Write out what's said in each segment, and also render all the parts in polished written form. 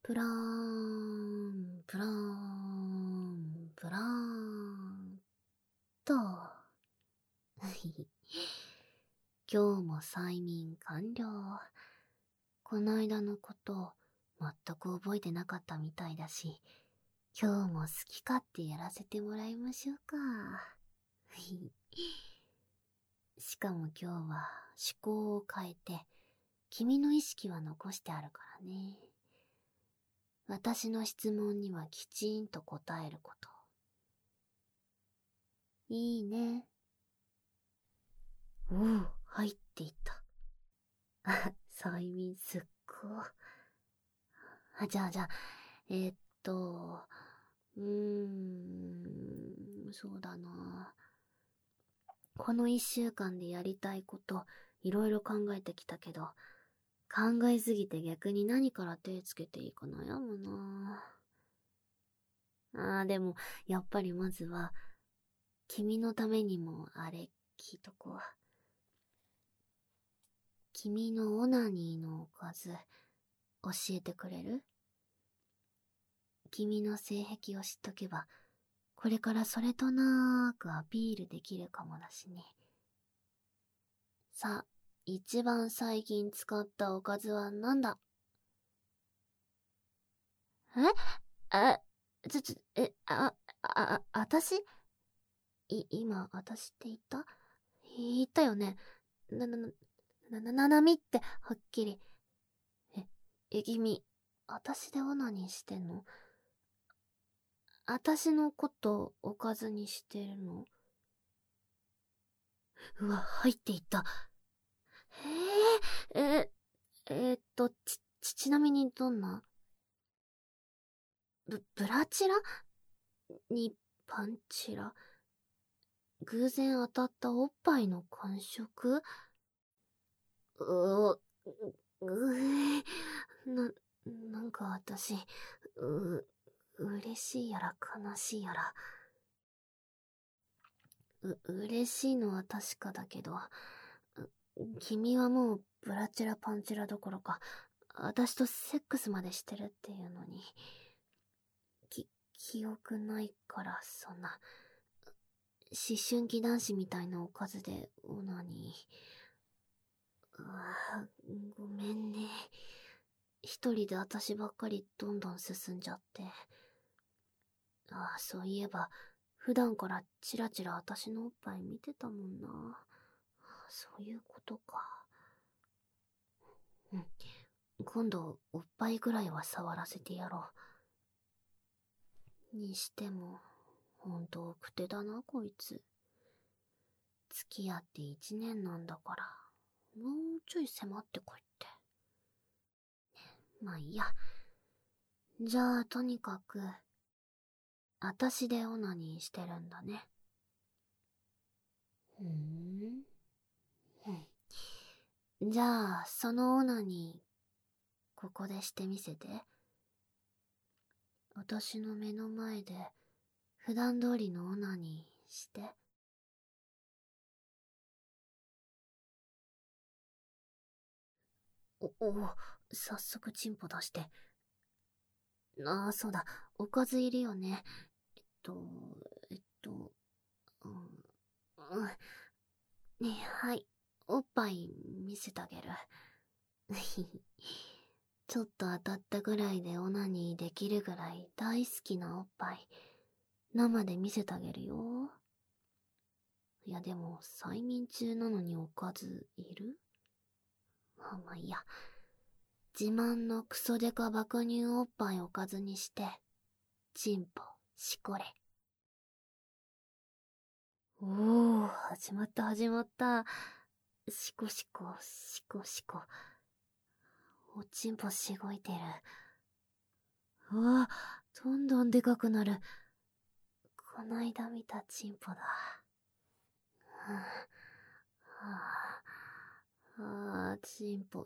プラーン、プラーン、プラーンと。今日も催眠完了。こないだのこと全く覚えてなかったみたいだし、今日も好き勝手やらせてもらいましょうか。しかも今日は思考を変えて、君の意識は残してあるからね。私の質問にはきちんと答えること。いいね。おう、入っていった。催眠すっごじゃあ、えーっと、そうだな。この一週間でやりたいこと、いろいろ考えてきたけど、考えすぎて逆に何から手つけていいか悩むな。でも、やっぱりまずは、君のためにもあれ聞いとこう。君のオナニーのおかず、教えてくれる？君の性癖を知っとけば、これからそれとなーくアピールできるかもだしね。さあ、一番最近使ったおかずは何だ？ええ、あたし今、あたしって言ったよね。ななみってはっきり。君、あたしでオナニーしてんの？あたしのことおかずにしてるの？うわ、入っていった。へえ、ちなみにどんな？ブラチラにパンチラ？偶然当たったおっぱいの感触？うなんか私、嬉しいやら悲しいやら。嬉しいのは確かだけど、君はもうブラチラパンチラどころか、私とセックスまでしてるっていうのに、記憶ないからそんな、思春期男子みたいなおかずでオナニー。ごめんね。一人で私ばっかりどんどん進んじゃって。そういえば、普段からチラチラ私のおっぱい見てたもんな。そういうことか。今度、おっぱいぐらいは触らせてやろう。にしても、ほんと奥手だな、こいつ。付き合って1年なんだから、もうちょい迫ってこいって。まあいいや。じゃあ、とにかく、あたしでオナニーしてるんだね。じゃあ、そのオナニー、ここでしてみせて。私の目の前で、普段通りのオナニーして。早速チンポ出して。そうだ、おかずいるよね。えっと、えっと、うん、ねはい、おっぱい見せてあげる。ちょっと当たったぐらいでオナニーできるぐらい大好きなおっぱい、生で見せてあげるよ。いやでも、催眠中なのにおかずいる？まあいいや。自慢のクソデカ爆乳おっぱいおかずにして、チンポ、しこれ。始まった始まった。しこしこ、しこしこ。おちんぽしごいてる。どんどんでかくなる。こないだ見たチンポだ。チンポ、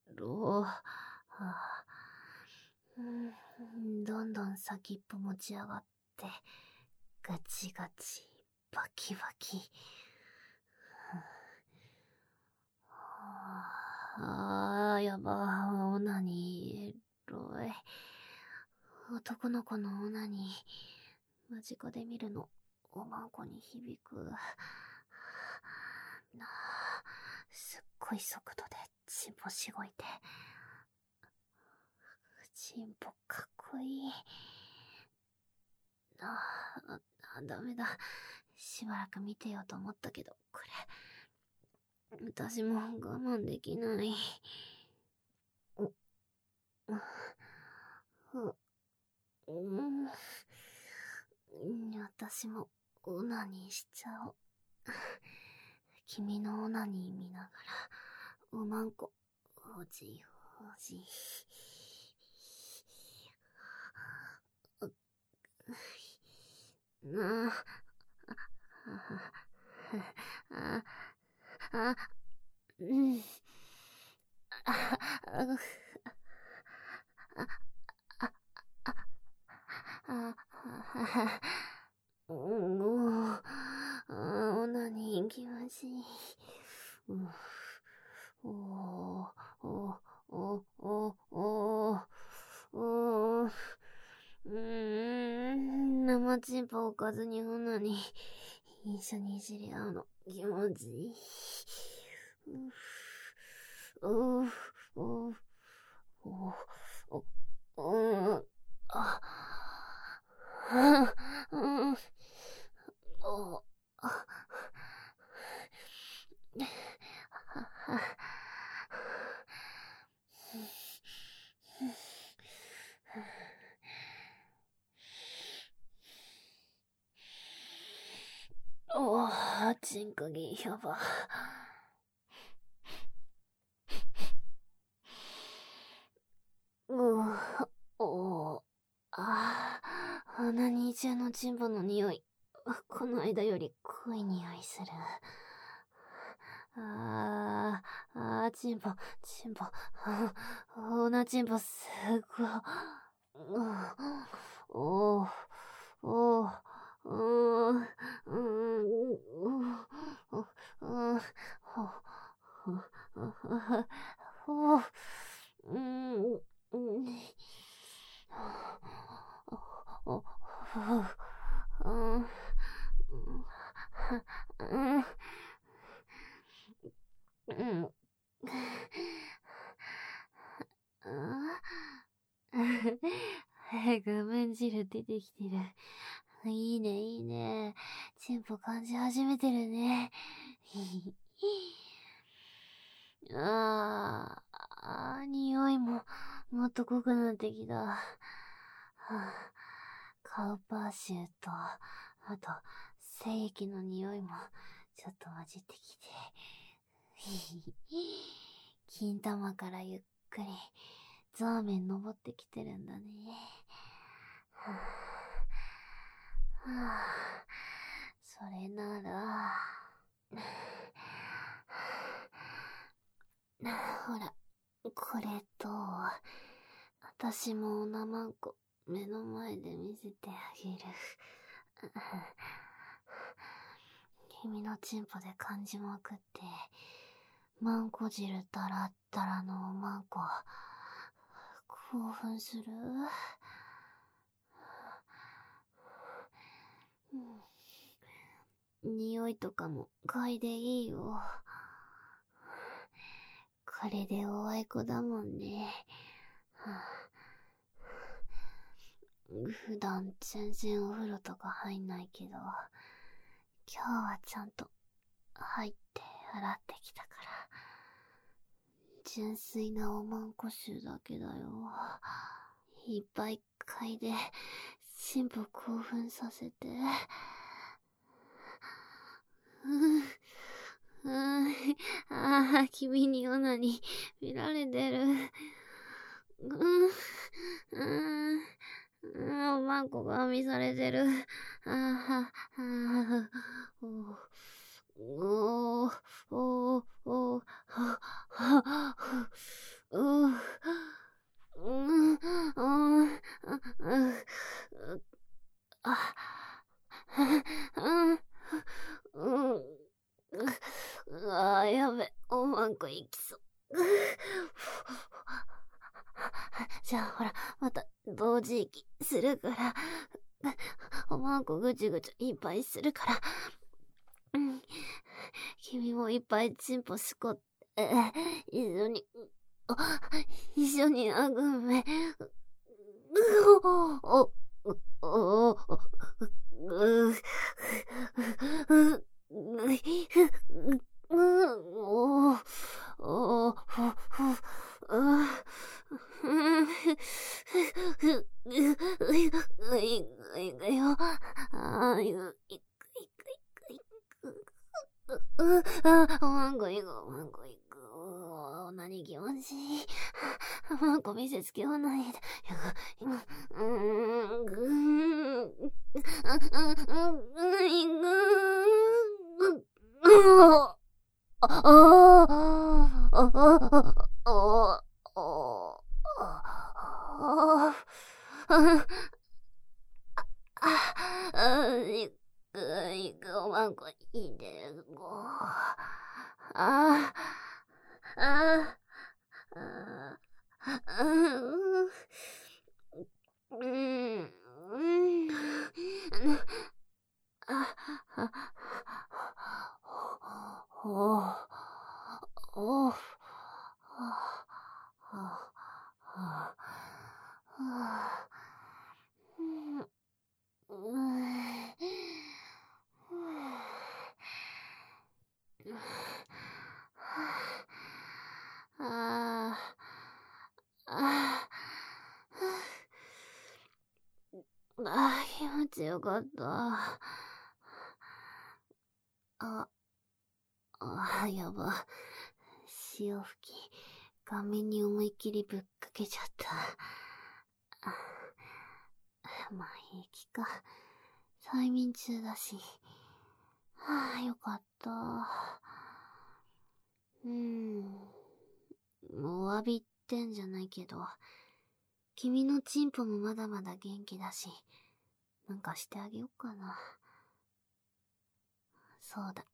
どんどん先っぽ持ち上がって、ガチガチ、バキバキ。やば、オナニー、エロい。 男の子のオナニー、間近で見るの、おまんこに響く。すっごい速度でチンポしごいて。チンポかっこいい。ダメだ。しばらく見てようと思ったけど、これ、私も我慢できない。私もオナニーしちゃおう。君のオナニー見ながら、おまんこ、おじおじ。うん。オナニー気持ちいい。生チンポ置かずにオナニー一緒にいじり合うの気持ちいい。チンクギやば。鼻に中のチンポの匂い。この間より濃い匂いする。チンポ、オナチンポすごい。画面汁出てきてる。いいね、いいね。チンポ感じ始めてるね。匂いももっと濃くなってきた。カウパーシューと、あと、精液の匂いもちょっと混じってきて。金玉からゆっくりザーメン登ってきてるんだね。それなら、ほら、これと、私もオナマンコ目の前で見せてあげる。君のチンポで感じまくって、マンコ汁タラッタラのおまんこ、興奮する？匂いとかも嗅いでいいよ。これでおあいこだもんね。普段全然お風呂とか入んないけど、今日はちゃんと入って洗ってきたから、純粋なおまんこ臭だけだよ。いっぱい嗅いで、チンポ興奮させて。君にオナに見られてる。おまんこが編みされてる。やべ、おまんこ行きそう。じゃあほら、また同時息するから、おまんこぐちゅぐちゅいっぱいするから、君もいっぱいチンポしこって、一緒にあぐめ、ワンコ行こう、ワンコ行こう。何気持ちいい。ワンコ見せつけはないで。ワンコいいで、気持ちよかった。やば。潮吹き、顔面に思いっきりぶっかけちゃった。まあ平気か。催眠中だし。よかった。お詫びってんじゃないけど、君のチンポもまだまだ元気だし、なんかしてあげよっかな。そうだ。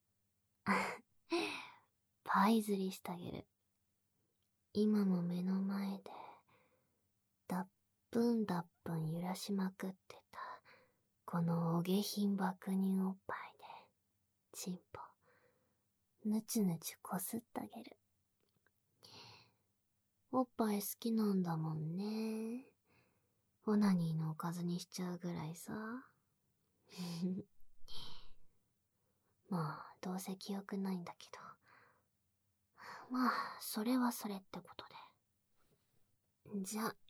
パイ釣りしてあげる。今も目の前で、だっぷんだっぷん揺らしまくってた、このお下品爆乳おっぱいで、チンポ、ぬちゅぬちゅこすってあげる。おっぱい好きなんだもんね。オナニーのおかずにしちゃうぐらいさ。まあ、どうせ記憶ないんだけど。まあ、それはそれってことで。じゃあ、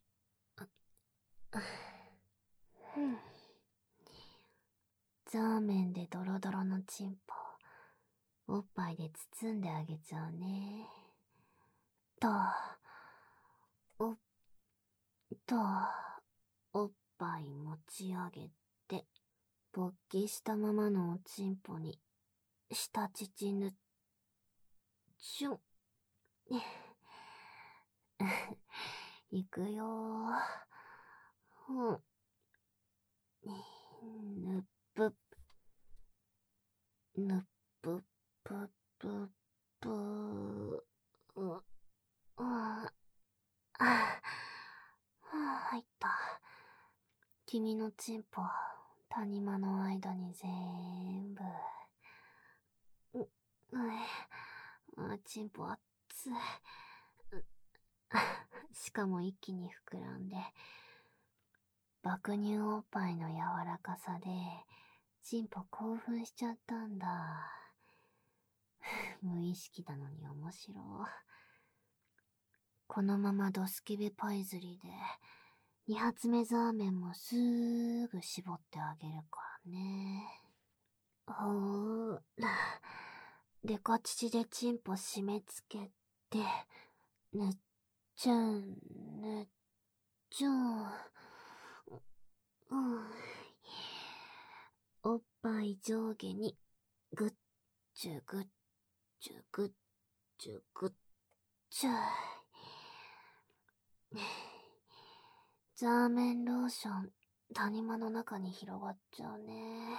ザーメンでドロドロのチンポ、おっぱいで包んであげちゃうね。おっぱい持ち上げて、勃起したままのおちんぽに、下乳ぬっちょん。いくよー。ぬっぷ、ぬっぷぷぷぷ入った。君のチンポ、谷間の間に全部。チンポ熱い。しかも一気に膨らんで、爆乳おっぱいの柔らかさで、チンポ興奮しちゃったんだ。無意識なのに面白い。このままドスケベパイ釣りで、二発目ザーメンもすーぐ絞ってあげるからね。ほーら。デカ乳でチンポ締め付けて、ぬっちゃん、ぬっちゃん。おっぱい上下に、ぐっちゅぐっちゅぐっちゅぐっちゅ。ザーメンローション、谷間の中に広がっちゃうね。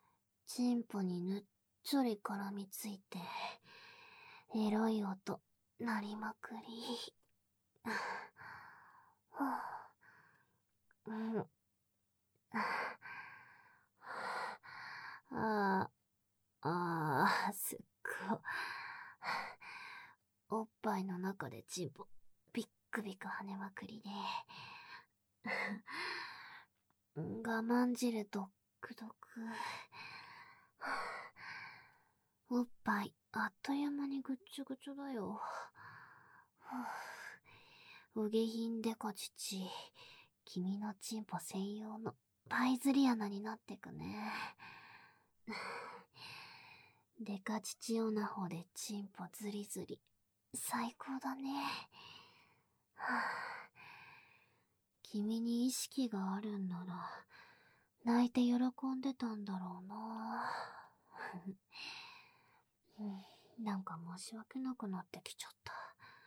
チンポにぬっちょり絡みついて、エロい音、 なりまくり。うん。あすっご。おっぱいの中でチンポ、ビックビク跳ねまくりで。我慢汁ドックドク。おっぱい、あっという間にぐっちょぐちょだよ。お下品デコ乳、君のチンポ専用のパイズリ穴になってくね。デカ乳オナホでチンポズリズリ、最高だね。君に意識があるんなら、泣いて喜んでたんだろうな。なんか申し訳なくなってきちゃった。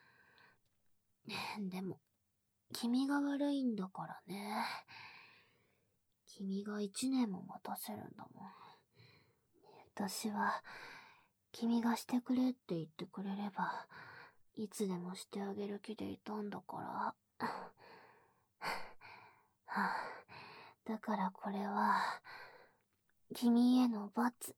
でも、君が悪いんだからね。君が1年も待たせるんだもん。私は、君がしてくれって言ってくれれば、いつでもしてあげる気でいたんだから。だからこれは、君への罰。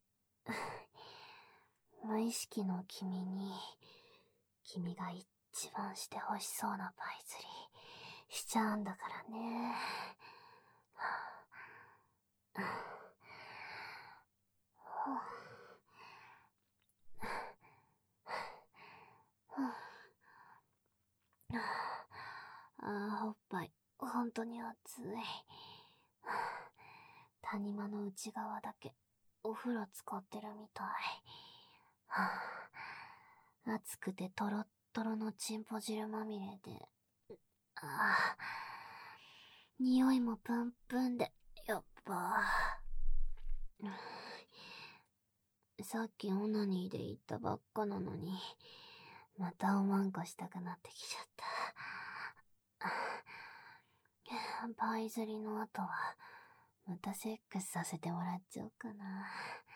無意識の君に、君が一番してほしそうなパイ釣りしちゃうんだからね。おっぱい、本当に熱い。谷間の内側だけ、お風呂使ってるみたい。熱くてトロットロのチンポ汁まみれで、匂いもプンプンで、やっぱ。さっきオナニーで言ったばっかなのに、またおまんこしたくなってきちゃった。パイ釣りの後は、またセックスさせてもらっちゃおうかな。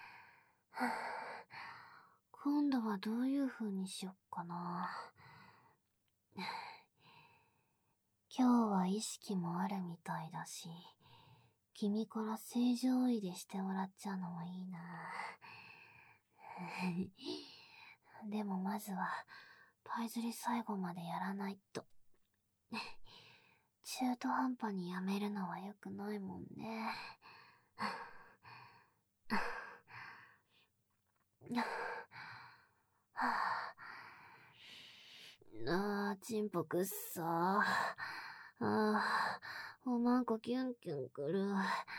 今度はどういう風にしよっかな。今日は意識もあるみたいだし、君から正常位でしてもらっちゃうのもいいな。でもまずは、パイ釣り最後までやらないと。中途半端にやめるのは良くないもんね。チンポくっさおまんこキュンキュンくる。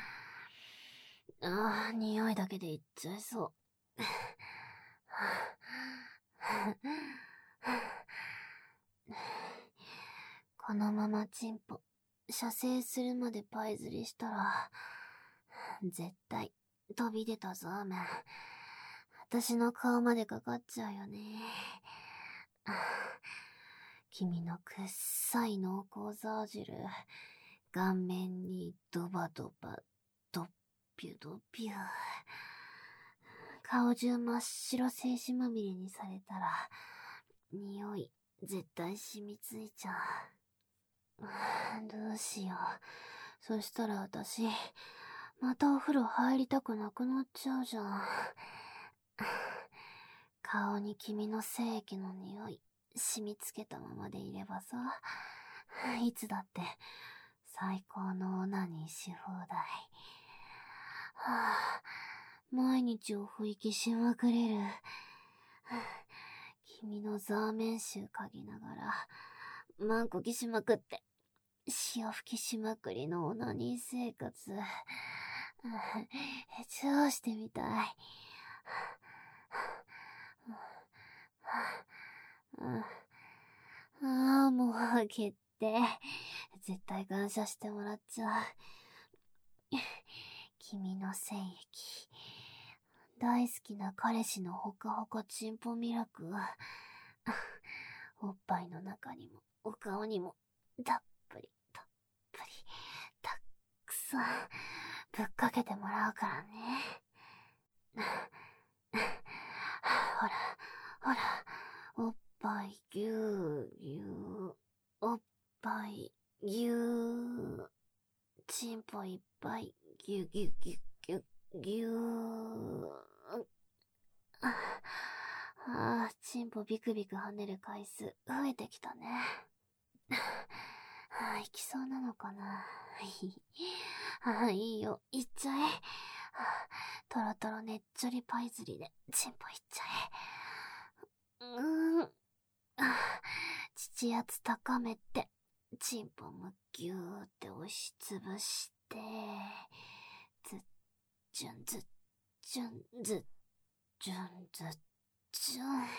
匂いだけでいっちゃいそう。このままチンポ、射精するまでパイ釣りしたら、絶対、飛び出たザーメン。私の顔までかかっちゃうよね。君のくっさい濃厚ザー汁、顔面にドバドバ、ドッピュドピュ。顔中真っ白精子まみれにされたら、匂い、絶対染みついちゃう。どうしよう。そしたら私、またお風呂入りたくなくなっちゃうじゃん。顔に君の精液の匂い、染みつけたままでいればさ、いつだって最高のオナニーし放題。毎日お吹きしまくれる。君のザーメン臭嗅ぎながら、マンコきしまくって、潮吹きしまくりのオナニー生活。超してみたい。もう決定。絶対感謝してもらっちゃう。君の精液。大好きな彼氏のほかほかチンポミルク。おっぱいの中にも、お顔にも、たっぷり、たっぷり、たくさん、ぶっかけてもらうからね。ほら、ほら、おっぱいぎゅうぎゅう、おっぱいぎゅう、チンポいっぱいぎゅぎゅぎゅぎゅぎゅー。チンポビクビク跳ねる回数増えてきたね。行きそうなのかな。いいよ、行っちゃえ。トロトロねっちょりパイズリでチンポ行っちゃえ。父圧高めて、チンポもぎゅーって押しつぶして、ずっじゅんずっじゅんずっじゅんずっじゅん。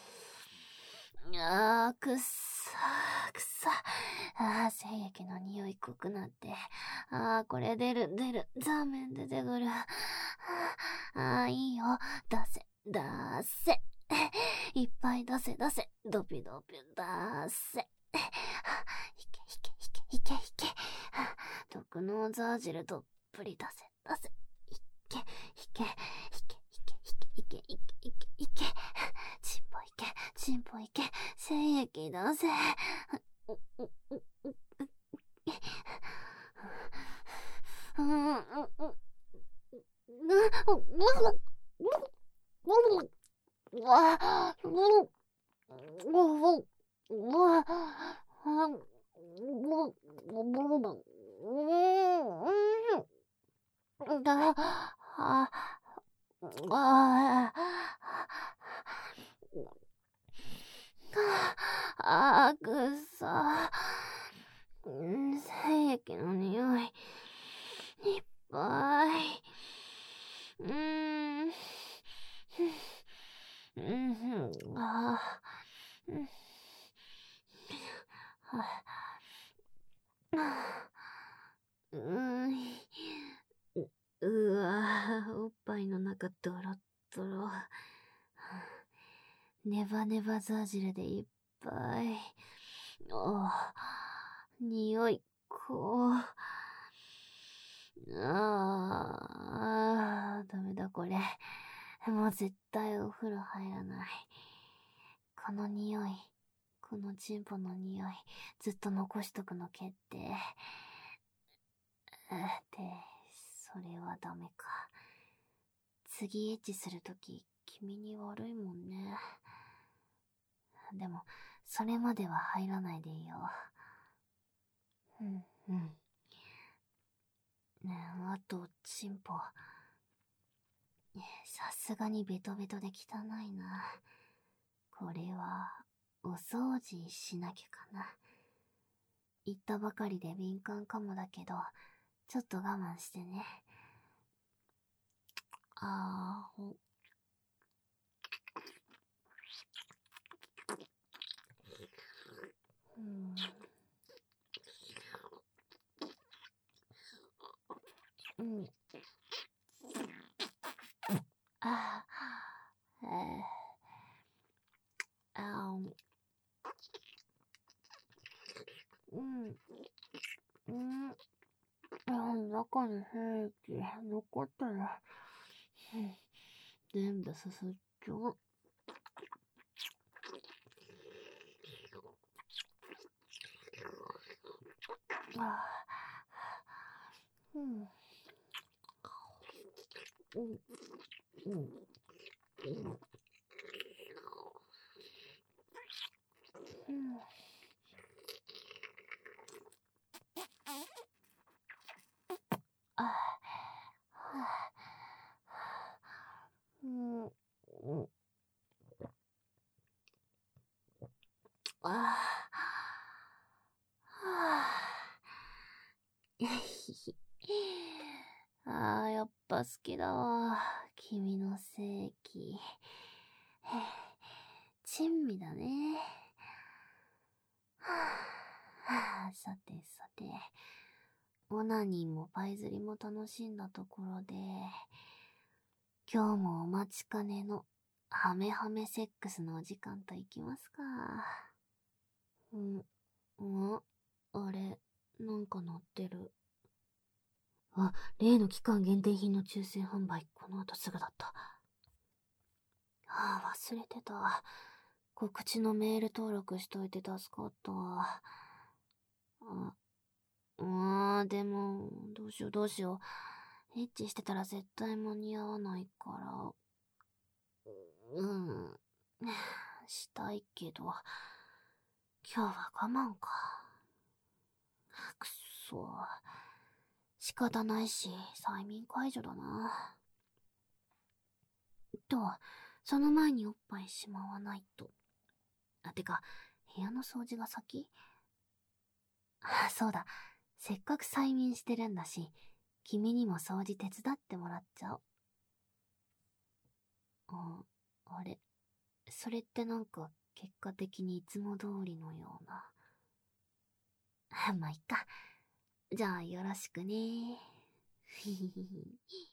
くっさーくっさ。精液の匂い濃くなって。これ出る。ザーメン出てくる。いいよ。出せ。いっぱい出せ。ドピドピ出せ。いけ。毒のザージルどっぷり出せ。いけ。チンポいけ。精液出せ。くっさ。精液の匂い。いっぱい。おっぱいの中ドロッドロ。ネバネバザージルでいっぱい。匂い、ダメだこれ。もう絶対お風呂入らない。この匂い、このチンポの匂い、ずっと残しとくの決定。それはダメか。次エッチするとき、君に悪いもんね。でも、それまでは入らないでいいよ。あと、チンポ。さすがにベトベトで汚いな。これは、お掃除しなきゃかな。言ったばかりで敏感かもだけど、ちょっと我慢してね。中に精液残ったら、全部すすっちゃう。やっぱ好きだわ。君の正規。珍味だね。さて。オナニーもパイ釣りも楽しんだところで、今日もお待ちかねのハメハメセックスのお時間といきますか。あれ、なんか鳴ってる。例の期間限定品の抽選販売、この後すぐだった。忘れてた。 告知のメール登録しといて助かったわ。でも、どうしよう。エッチしてたら絶対間に合わないから。したいけど、今日は我慢か。くっそ。仕方ないし、催眠解除だな。その前におっぱいしまわないと。てか、部屋の掃除が先？そうだ。せっかく催眠してるんだし、君にも掃除手伝ってもらっちゃおう。あれ、それってなんか結果的にいつも通りのような。まあ、いっか。じゃあよろしくね。